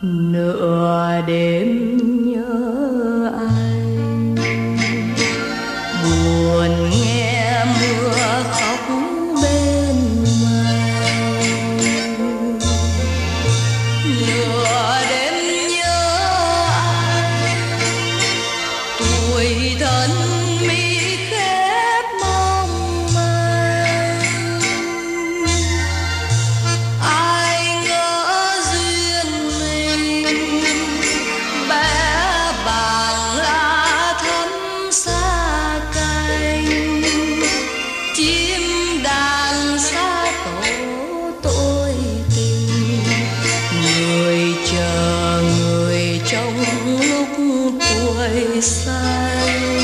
nửa đêm nhớ anh, buồn nghe mưa khóc bên mây. Nửa đêm nhớ anh, tuổi thân mi khép mong manh. Ai ngỡ duyên mình bé bàng lá thắm xa cánh, chim đàn xa tổ tôi tình. Người chờ người trong lúc tuổi xanh,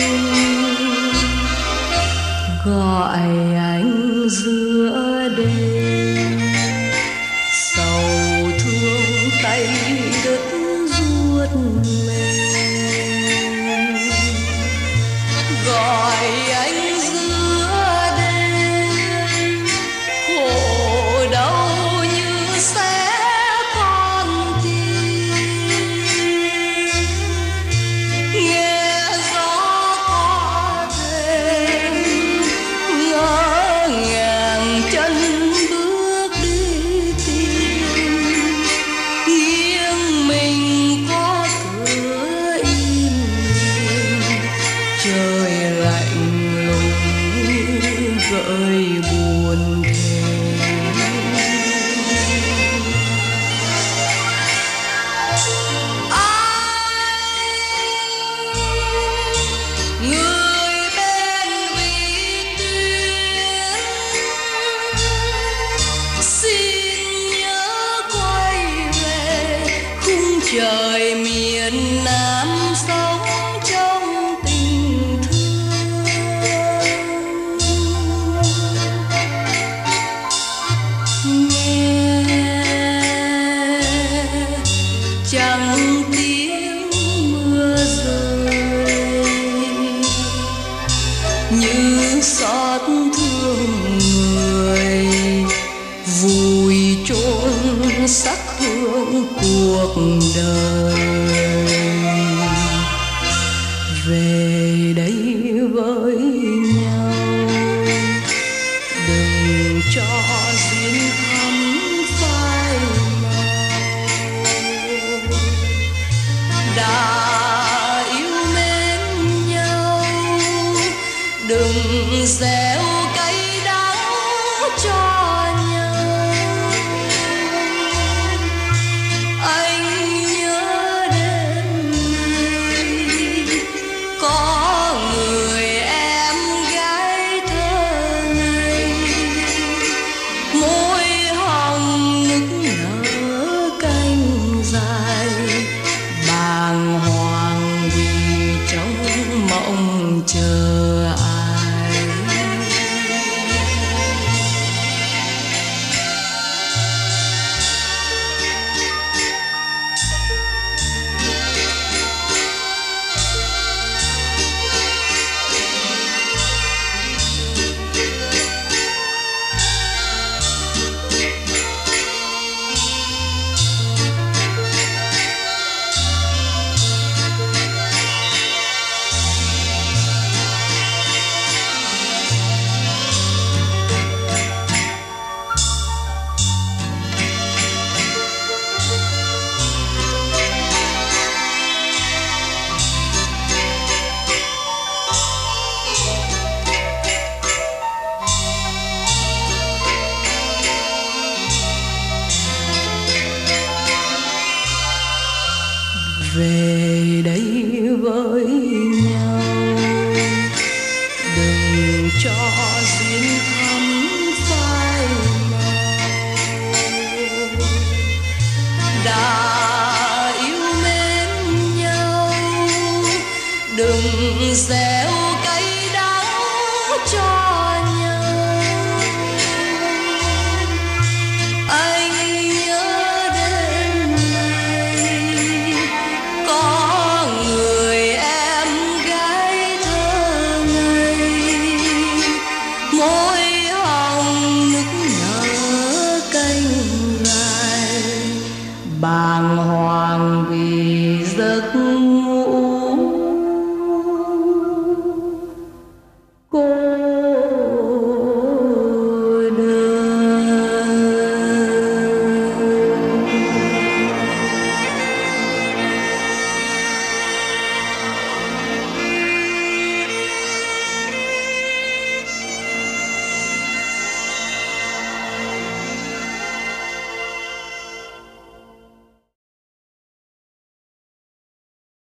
gọi anh giữa đêm. Sầu thương tay đứt ruột mềm, gọi anh giữa đêm. Khổ đau như sẽ con tim, nghe gió có đêm ngỡ ngàng chân bước đi tìm. Nghiêng mình có cửa im lìm, trời lạnh lùng gợi buồn thêm. Người bên vĩ tuyến xin nhớ quay về khung trời miền Nam, sống trong tình thương. Nghe chẳng tiếng mưa rơi, như xót thương người vùi chôn sắc hương cuộc đời. Về đây với nhau, đừng cho duyên thắm phai màu. Đã yêu mến nhau, đừng gieo cay đắng cho nhau. Anh nhớ đêm nay có người em gái thơ ngây, môi hồng nức nở cánh dài, bàng hoàng vì trong mộng chờ ai. Về đây với nhau, đừng cho duyên thắm phai màu. Đã yêu mến nhau, đừng gieo cay